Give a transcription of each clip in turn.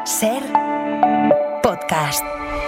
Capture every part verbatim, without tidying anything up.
Ser podcast.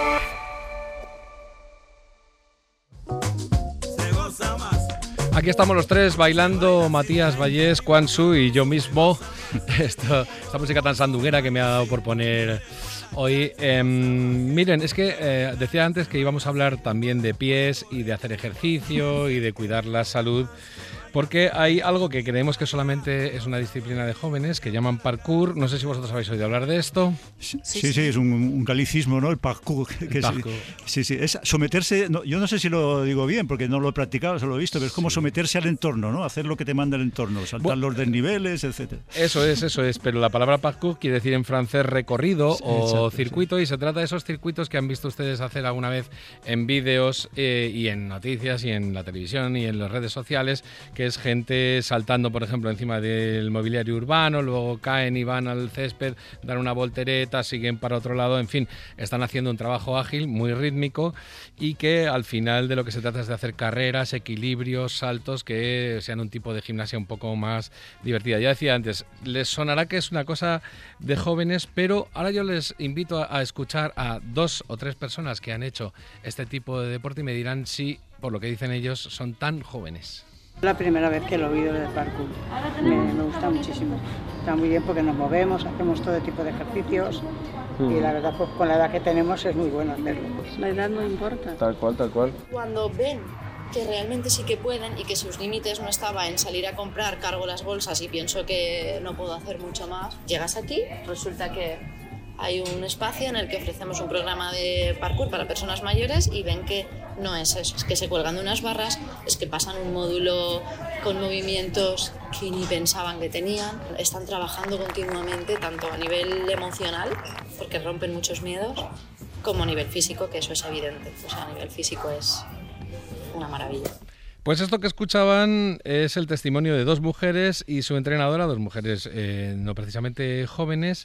Aquí estamos los tres bailando, Matías Vallés, Quan Su y yo mismo. Esto, esta música tan sandunguera que me ha dado por poner hoy. Eh, miren, es que eh, decía antes que íbamos a hablar también de pies y de hacer ejercicio y de cuidar la salud. Porque hay algo que creemos que solamente es una disciplina de jóvenes, que llaman parkour. No sé si vosotros habéis oído hablar de esto. Sí, sí, sí es un, un galicismo, ¿no? El parkour. Que El parkour. Sí, sí, es someterse, no, yo no sé si lo digo bien, porque no lo he practicado, solo lo he visto, pero es como someterse al entorno, ¿no? Hacer lo que te manda el entorno, saltar bueno, los desniveles, etcétera. Eso es, eso es, pero la palabra parkour quiere decir en francés recorrido sí, o exacto, circuito, sí. Y se trata de esos circuitos que han visto ustedes hacer alguna vez en vídeos eh, y en noticias y en la televisión y en las redes sociales, que es gente saltando, por ejemplo, encima del mobiliario urbano, luego caen y van al césped, dan una voltereta, siguen para otro lado, en fin, están haciendo un trabajo ágil, muy rítmico y que al final de lo que se trata es de hacer carreras, equilibrios, saltos que sean un tipo de gimnasia un poco más divertida. Ya decía antes, les sonará que es una cosa de jóvenes, pero ahora yo les invito a, a escuchar a dos o tres personas que han hecho este tipo de deporte y me dirán si, por lo que dicen ellos, son tan jóvenes. La primera vez que lo he oído del parkour, me, me gusta muchísimo. Está muy bien porque nos movemos, hacemos todo tipo de ejercicios mm. y la verdad pues con la edad que tenemos es muy bueno hacerlo. La edad no importa. Tal cual, tal cual. Cuando ven que realmente sí que pueden y que sus límites no estaba en salir a comprar, cargo las bolsas y pienso que no puedo hacer mucho más, llegas aquí, resulta que hay un espacio en el que ofrecemos un programa de parkour para personas mayores y ven que no es eso, es que se cuelgan de unas barras, es que pasan un módulo con movimientos que ni pensaban que tenían, están trabajando continuamente tanto a nivel emocional, porque rompen muchos miedos, como a nivel físico, que eso es evidente, o sea, a nivel físico es una maravilla. Pues esto que escuchaban es el testimonio de dos mujeres y su entrenadora, dos mujeres eh, no precisamente jóvenes,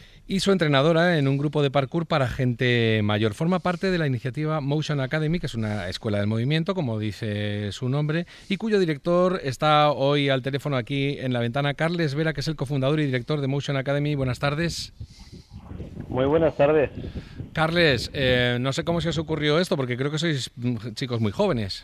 y su entrenadora en un grupo de parkour para gente mayor. Forma parte de la iniciativa Motion Academy, que es una escuela del movimiento, como dice su nombre, y cuyo director está hoy al teléfono aquí en la ventana. Carles Vera, que es el cofundador y director de Motion Academy. Buenas tardes. Muy buenas tardes. Carles, eh, no sé cómo se os ocurrió esto, porque creo que sois chicos muy jóvenes.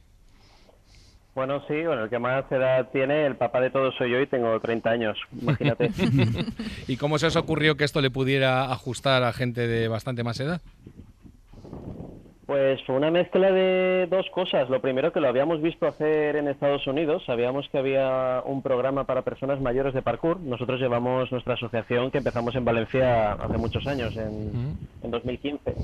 Bueno, sí, bueno, el que más edad tiene, el papá de todos soy yo y tengo treinta años, imagínate. ¿Y cómo se os ocurrió que esto le pudiera ajustar a gente de bastante más edad? Pues fue una mezcla de dos cosas. Lo primero, que lo habíamos visto hacer en Estados Unidos, sabíamos que había un programa para personas mayores de parkour. Nosotros llevamos nuestra asociación que empezamos en Valencia hace muchos años, en, mm. en dos mil quince.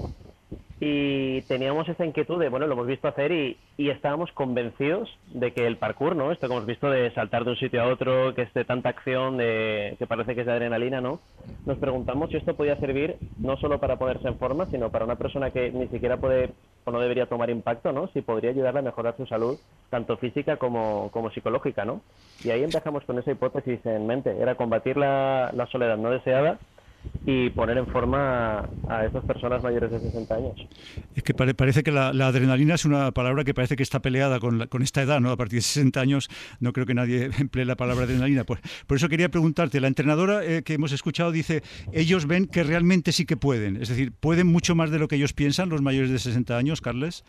Y teníamos esa inquietud de, bueno, lo hemos visto hacer y, y estábamos convencidos de que el parkour, ¿no? Esto que hemos visto de saltar de un sitio a otro, que es de tanta acción, de que parece que es de adrenalina, ¿no? Nos preguntamos si esto podía servir no solo para ponerse en forma, sino para una persona que ni siquiera puede o no debería tomar impacto, ¿no? Si podría ayudarle a mejorar su salud, tanto física como, como psicológica, ¿no? Y ahí empezamos con esa hipótesis en mente, era combatir la, la soledad no deseada y poner en forma a esas personas mayores de sesenta años. Es que pare, parece que la, la adrenalina es una palabra que parece que está peleada con, la, con esta edad, ¿no? A partir de sesenta años no creo que nadie emplee la palabra adrenalina. Pues, por eso quería preguntarte, la entrenadora eh, que hemos escuchado dice, ellos ven que realmente sí que pueden, es decir, ¿pueden mucho más de lo que ellos piensan los mayores de sesenta años, Carles?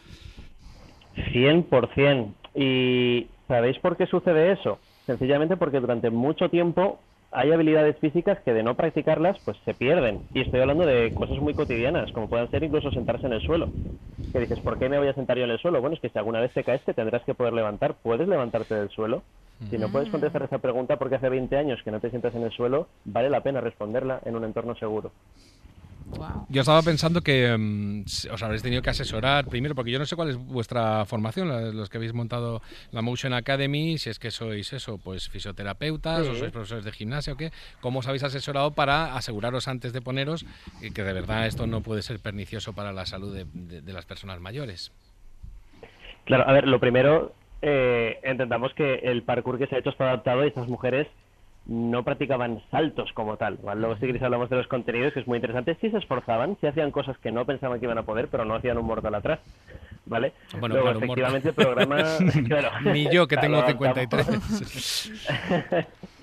cien por ciento. ¿Y sabéis por qué sucede eso? Sencillamente porque durante mucho tiempo hay habilidades físicas que de no practicarlas pues se pierden. Y estoy hablando de cosas muy cotidianas, como pueden ser incluso sentarse en el suelo. Que dices, ¿por qué me voy a sentar yo en el suelo? Bueno, es que si alguna vez te caes te tendrás que poder levantar. ¿Puedes levantarte del suelo? Si no puedes contestar esa pregunta porque hace veinte años que no te sientas en el suelo, vale la pena responderla en un entorno seguro. Wow. Yo estaba pensando que um, os habréis tenido que asesorar primero, porque yo no sé cuál es vuestra formación, los que habéis montado la Motion Academy, si es que sois eso, pues fisioterapeutas, sí, o sois profesores de gimnasia o qué, ¿cómo os habéis asesorado para aseguraros antes de poneros que de verdad esto no puede ser pernicioso para la salud de, de, de las personas mayores? Claro, a ver, lo primero, eh, entendamos que el parkour que se ha hecho está adaptado y estas mujeres no practicaban saltos como tal, ¿vale? Luego si queréis hablamos de los contenidos, que es muy interesante. Sí se esforzaban, sí hacían cosas que no pensaban que iban a poder, pero no hacían un mortal atrás, ¿vale? Bueno, luego, claro, efectivamente, el programa... claro, Ni yo, que tengo cincuenta y tres.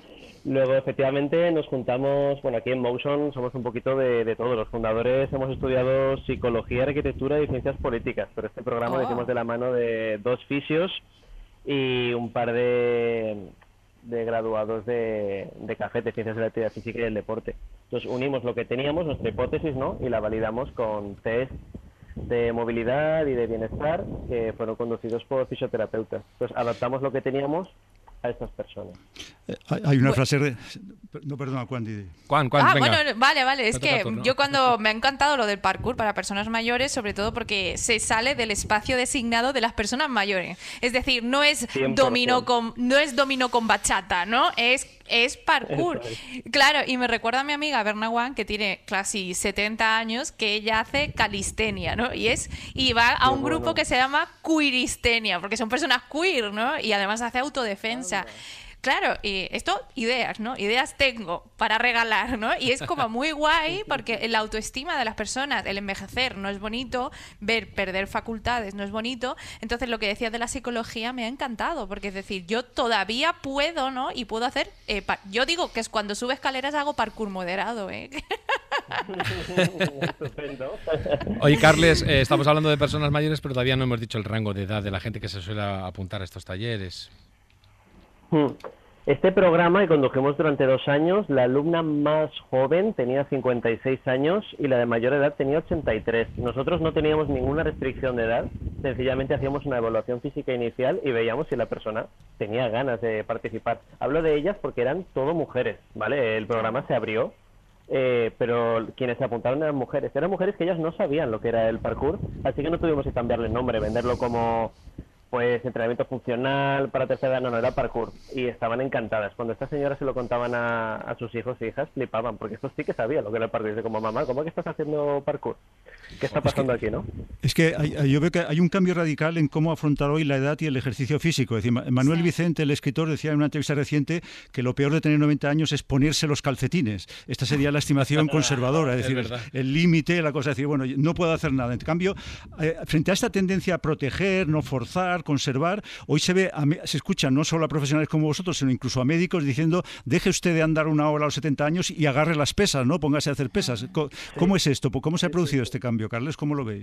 Luego, efectivamente, nos juntamos, bueno, aquí en Motion somos un poquito de, de todos. Los fundadores hemos estudiado psicología, arquitectura y ciencias políticas, pero este programa Oh. lo hicimos de la mano de dos fisios y un par de, de graduados de, de C A F E T, de Ciencias de la Actividad Física y del Deporte. Entonces unimos lo que teníamos, nuestra hipótesis, ¿no? Y la validamos con test de movilidad y de bienestar que fueron conducidos por fisioterapeutas. Entonces adaptamos lo que teníamos a estas personas. Eh, hay hay una frase... re- No, perdona, Juan. di- Juan, Juan, Ah, venga. bueno, vale, vale. Es Me toca que turno. yo cuando me ha encantado lo del parkour para personas mayores, sobre todo porque se sale del espacio designado de las personas mayores. Es decir, no es cien por ciento. dominó con no es dominó con bachata, ¿no? Es es parkour. Eso Claro, y me recuerda a mi amiga Berna Wan, que tiene casi setenta años, que ella hace calistenia, ¿no? Y es y va a un Qué bueno. grupo que se llama queeristenia, porque son personas queer, ¿no? Y además hace autodefensa. Claro, y esto, ideas, ¿no? Ideas tengo para regalar, ¿no? Y es como muy guay porque la autoestima de las personas, el envejecer no es bonito, ver perder facultades no es bonito. Entonces, lo que decías de la psicología me ha encantado, porque es decir, yo todavía puedo, ¿no? Y puedo hacer... eh, pa- yo digo que es cuando sube escaleras hago parkour moderado, ¿eh? Estupendo. Oye, Carles, eh, estamos hablando de personas mayores, pero todavía no hemos dicho el rango de edad de la gente que se suele apuntar a estos talleres. Hmm. Este programa que condujimos durante dos años, la alumna más joven tenía cincuenta y seis años y la de mayor edad tenía ochenta y tres. Nosotros no teníamos ninguna restricción de edad, sencillamente hacíamos una evaluación física inicial y veíamos si la persona tenía ganas de participar. Hablo de ellas porque eran todo mujeres, ¿vale? El programa se abrió, eh, pero quienes se apuntaron eran mujeres. Eran mujeres que ellas no sabían lo que era el parkour, así que no tuvimos que cambiarle el nombre, venderlo como... pues entrenamiento funcional para tercera edad, no, no, era parkour. Y estaban encantadas. Cuando estas señoras se lo contaban a, a sus hijos e hijas, flipaban, porque estos sí que sabían lo que era el parkour. Dice como, mamá, ¿cómo que estás haciendo parkour? ¿Qué está pasando aquí, no? Es que hay- hay- yo veo que hay un cambio radical en cómo afrontar hoy la edad y el ejercicio físico. Es decir, Ma- Manuel Sí. Vicente, el escritor, decía en una entrevista reciente que lo peor de tener noventa años es ponerse los calcetines. Esta sería la estimación conservadora, es Es decir, verdad. el límite, la cosa, es decir, bueno, no puedo hacer nada. En cambio, eh, frente a esta tendencia a proteger, no forzar, conservar, hoy se ve, a me- se escucha no solo a profesionales como vosotros, sino incluso a médicos diciendo, deje usted de andar una hora a los setenta años y agarre las pesas, ¿no? Póngase a hacer pesas. Co- ¿Cómo es esto? ¿Cómo se ha producido este cambio, Carles? ¿Cómo lo veis?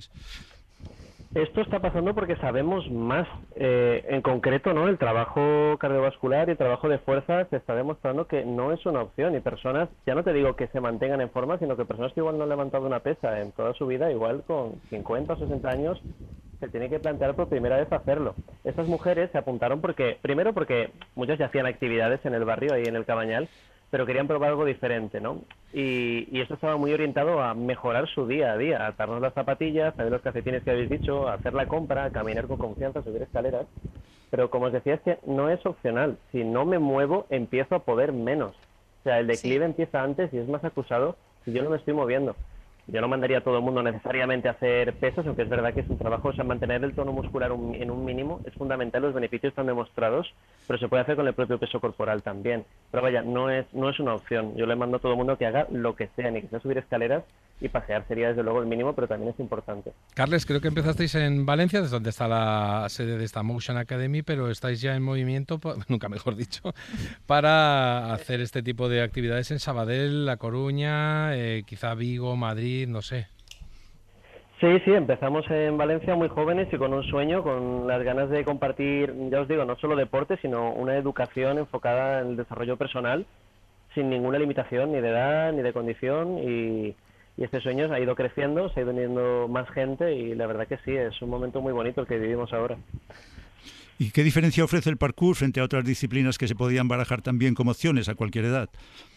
Esto está pasando porque sabemos más, eh, en concreto, ¿no? El trabajo cardiovascular y el trabajo de fuerza se está demostrando que no es una opción y personas, ya no te digo que se mantengan en forma, sino que personas que igual no han levantado una pesa en toda su vida, igual con cincuenta o sesenta años, se tiene que plantear por primera vez hacerlo. Estas mujeres se apuntaron porque, primero porque muchas ya hacían actividades en el barrio, ahí en el Cabañal, pero querían probar algo diferente, ¿no? Y, y esto estaba muy orientado a mejorar su día a día, a atarnos las zapatillas, saber los calcetines que habéis dicho, a hacer la compra, a caminar con confianza, subir escaleras. Pero como os decía, es que no es opcional. Si no me muevo, empiezo a poder menos. O sea, el declive Sí. empieza antes y es más acusado si yo no me estoy moviendo. Yo no mandaría a todo el mundo necesariamente a hacer pesas, aunque es verdad que es un trabajo, o sea, mantener el tono muscular un- en un mínimo es fundamental, los beneficios están demostrados, pero se puede hacer con el propio peso corporal también. Pero vaya, no es, no es una opción. Yo le mando a todo el mundo que haga lo que sea, ni que sea subir escaleras, y pasear sería desde luego el mínimo, pero también es importante. Carles, creo que empezasteis en Valencia, desde donde está la sede de esta Motion Academy, pero estáis ya en movimiento, pa- nunca mejor dicho, para hacer este tipo de actividades en Sabadell, La Coruña, eh, quizá Vigo, Madrid, no sé. Sí, sí, empezamos en Valencia muy jóvenes y con un sueño, con las ganas de compartir, ya os digo, no solo deporte, sino una educación enfocada en el desarrollo personal, sin ninguna limitación ni de edad ni de condición, y, y este sueño ha ido creciendo, se ha ido uniendo más gente y la verdad que sí, es un momento muy bonito el que vivimos ahora. ¿Y qué diferencia ofrece el parkour frente a otras disciplinas que se podían barajar también como opciones a cualquier edad?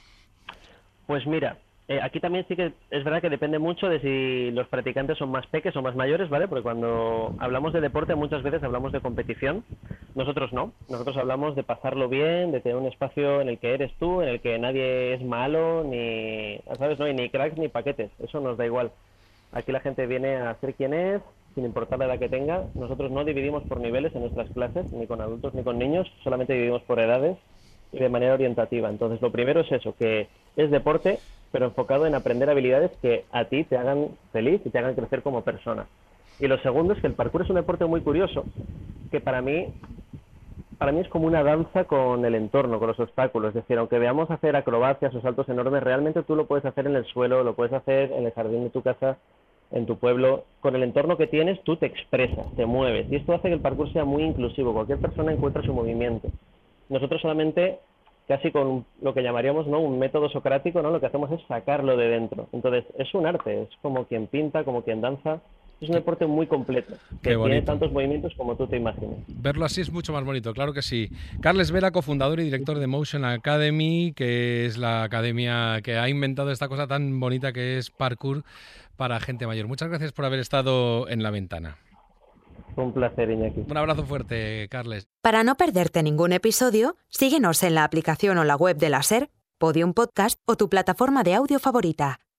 Pues mira, eh, aquí también sí que es verdad que depende mucho de si los practicantes son más peques o más mayores, ¿vale? Porque cuando hablamos de deporte muchas veces hablamos de competición, nosotros no, nosotros hablamos de pasarlo bien, de tener un espacio en el que eres tú, en el que nadie es malo, ni, ¿sabes? No hay ni cracks ni paquetes, eso nos da igual. Aquí la gente viene a ser quien es, sin importar la edad que tenga. Nosotros no dividimos por niveles en nuestras clases, ni con adultos ni con niños, solamente dividimos por edades y de manera orientativa. Entonces, lo primero es eso, que es deporte, pero enfocado en aprender habilidades que a ti te hagan feliz y te hagan crecer como persona. Y lo segundo es que el parkour es un deporte muy curioso, que para mí para mí es como una danza con el entorno, con los obstáculos. Es decir, aunque veamos hacer acrobacias o saltos enormes, realmente tú lo puedes hacer en el suelo, lo puedes hacer en el jardín de tu casa, en tu pueblo. Con el entorno que tienes, tú te expresas, te mueves. Y esto hace que el parkour sea muy inclusivo. Cualquier persona encuentra su movimiento. Nosotros solamente, casi con lo que llamaríamos, ¿no?, un método socrático, ¿no?, lo que hacemos es sacarlo de dentro. Entonces, es un arte, es como quien pinta, como quien danza. Es un deporte muy completo, que tiene tantos movimientos como tú te imaginas. Verlo así es mucho más bonito, claro que sí. Carles Vera, cofundador y director de Motion Academy, que es la academia que ha inventado esta cosa tan bonita que es parkour para gente mayor. Muchas gracias por haber estado en La Ventana. Un placer, Iñaki. Un abrazo fuerte, Carles. Para no perderte ningún episodio, síguenos en la aplicación o la web de la SER, Podium Podcast o tu plataforma de audio favorita.